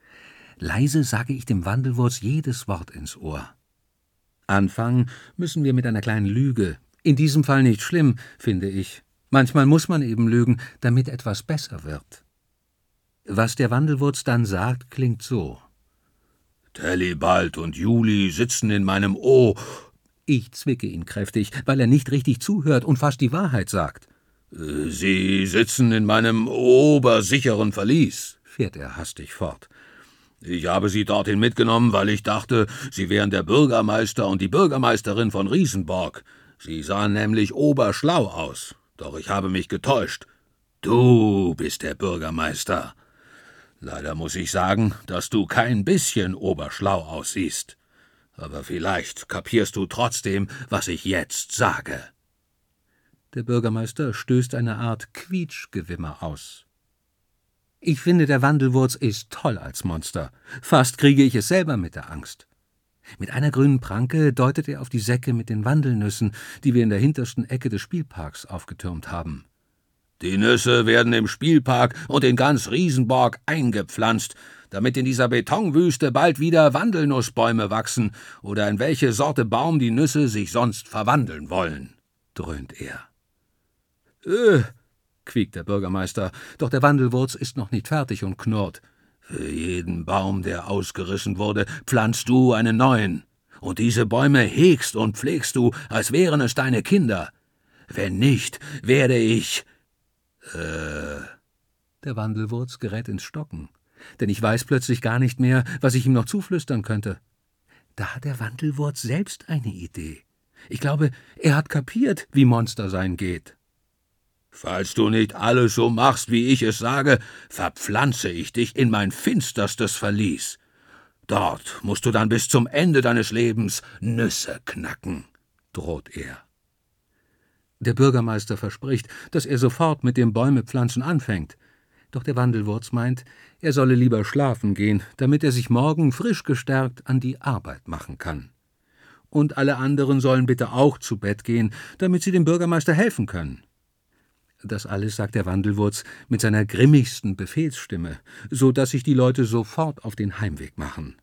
Leise sage ich dem Wandelwurz jedes Wort ins Ohr. Anfangen müssen wir mit einer kleinen Lüge. In diesem Fall nicht schlimm, finde ich. Manchmal muss man eben lügen, damit etwas besser wird. Was der Wandelwurz dann sagt, klingt so. »Tellibald und Juli sitzen in meinem Ich zwicke ihn kräftig, weil er nicht richtig zuhört und fast die Wahrheit sagt. »Sie sitzen in meinem obersicheren Verlies«, fährt er hastig fort. »Ich habe Sie dorthin mitgenommen, weil ich dachte, Sie wären der Bürgermeister und die Bürgermeisterin von Riesenborg. Sie sahen nämlich oberschlau aus, doch ich habe mich getäuscht. Du bist der Bürgermeister. Leider muss ich sagen, dass du kein bisschen oberschlau aussiehst. Aber vielleicht kapierst du trotzdem, was ich jetzt sage.« Der Bürgermeister stößt eine Art Quietschgewimmer aus. Ich finde, der Wandelwurz ist toll als Monster. Fast kriege ich es selber mit der Angst. Mit einer grünen Pranke deutet er auf die Säcke mit den Wandelnüssen, die wir in der hintersten Ecke des Spielparks aufgetürmt haben. »Die Nüsse werden im Spielpark und in ganz Riesenborg eingepflanzt, damit in dieser Betonwüste bald wieder Wandelnussbäume wachsen oder in welche Sorte Baum die Nüsse sich sonst verwandeln wollen«, dröhnt er. Quiekt der Bürgermeister, doch der Wandelwurz ist noch nicht fertig und knurrt. »Für jeden Baum, der ausgerissen wurde, pflanzt du einen neuen. Und diese Bäume hegst und pflegst du, als wären es deine Kinder. Wenn nicht, werde ich...« Der Wandelwurz gerät ins Stocken, denn ich weiß plötzlich gar nicht mehr, was ich ihm noch zuflüstern könnte. Da hat der Wandelwurz selbst eine Idee. Ich glaube, er hat kapiert, wie Monster sein geht. »Falls du nicht alles so machst, wie ich es sage, verpflanze ich dich in mein finsterstes Verlies. Dort musst du dann bis zum Ende deines Lebens Nüsse knacken, droht er. Der Bürgermeister verspricht, dass er sofort mit dem Bäumepflanzen anfängt. Doch der Wandelwurz meint, er solle lieber schlafen gehen, damit er sich morgen frisch gestärkt an die Arbeit machen kann. Und alle anderen sollen bitte auch zu Bett gehen, damit sie dem Bürgermeister helfen können. Das alles sagt der Wandelwurz mit seiner grimmigsten Befehlsstimme, so dass sich die Leute sofort auf den Heimweg machen.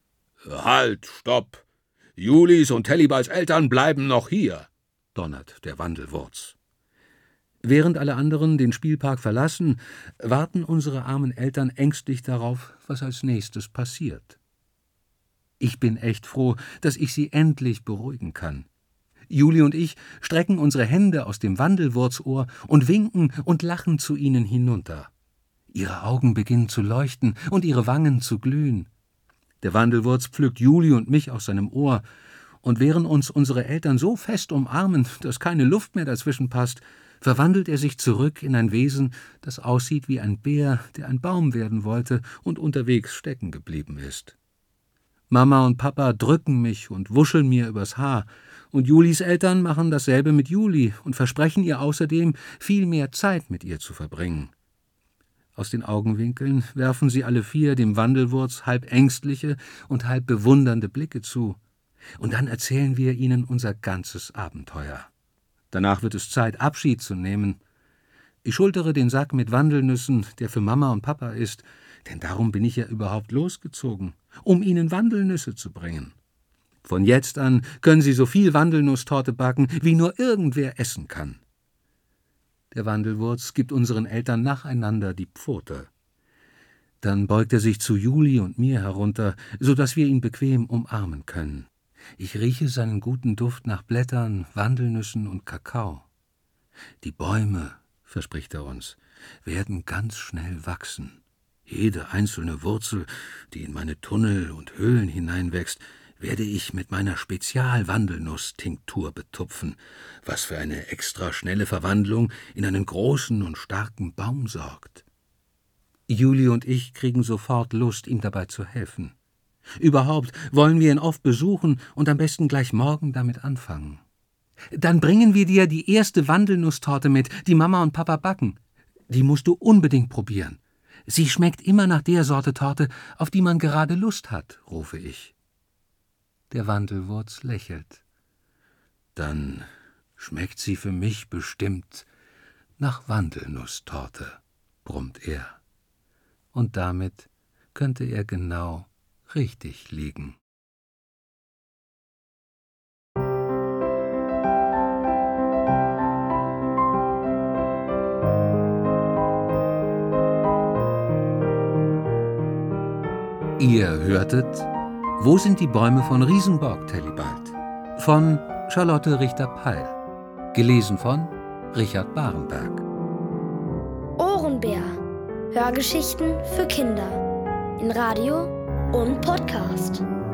»Halt, stopp! Julis und Tellibalds Eltern bleiben noch hier«, donnert der Wandelwurz. Während alle anderen den Spielpark verlassen, warten unsere armen Eltern ängstlich darauf, was als nächstes passiert. Ich bin echt froh, dass ich sie endlich beruhigen kann. Juli und ich strecken unsere Hände aus dem Wandelwurzohr und winken und lachen zu ihnen hinunter. Ihre Augen beginnen zu leuchten und ihre Wangen zu glühen. Der Wandelwurz pflückt Juli und mich aus seinem Ohr, und während uns unsere Eltern so fest umarmen, dass keine Luft mehr dazwischen passt, verwandelt er sich zurück in ein Wesen, das aussieht wie ein Bär, der ein Baum werden wollte und unterwegs stecken geblieben ist. Mama und Papa drücken mich und wuscheln mir übers Haar, und Julis Eltern machen dasselbe mit Juli und versprechen ihr außerdem, viel mehr Zeit mit ihr zu verbringen. Aus den Augenwinkeln werfen sie alle vier dem Wandelwurz halb ängstliche und halb bewundernde Blicke zu. Und dann erzählen wir ihnen unser ganzes Abenteuer. Danach wird es Zeit, Abschied zu nehmen. Ich schultere den Sack mit Wandelnüssen, der für Mama und Papa ist, denn darum bin ich ja überhaupt losgezogen, um ihnen Wandelnüsse zu bringen. Von jetzt an können sie so viel Wandelnusstorte backen, wie nur irgendwer essen kann. Der Wandelwurz gibt unseren Eltern nacheinander die Pfote. Dann beugt er sich zu Juli und mir herunter, so dass wir ihn bequem umarmen können. Ich rieche seinen guten Duft nach Blättern, Wandelnüssen und Kakao. Die Bäume, verspricht er uns, werden ganz schnell wachsen. Jede einzelne Wurzel, die in meine Tunnel und Höhlen hineinwächst, werde ich mit meiner Spezial-Wandelnuss-Tinktur betupfen, was für eine extra schnelle Verwandlung in einen großen und starken Baum sorgt. Juli und ich kriegen sofort Lust, ihm dabei zu helfen. Überhaupt wollen wir ihn oft besuchen und am besten gleich morgen damit anfangen. Dann bringen wir dir die erste Wandelnusstorte mit, die Mama und Papa backen. Die musst du unbedingt probieren. Sie schmeckt immer nach der Sorte Torte, auf die man gerade Lust hat, rufe ich. Der Wandelwurz lächelt. Dann schmeckt sie für mich bestimmt nach Wandelnusstorte, brummt er. Und damit könnte er genau richtig liegen. Ihr hörtet »Wo sind die Bäume von Riesenborg, Tellibald?« von Charlotte Richter-Peil. Gelesen von Richard Barenberg. Ohrenbär. Hörgeschichten für Kinder. In Radio und Podcast.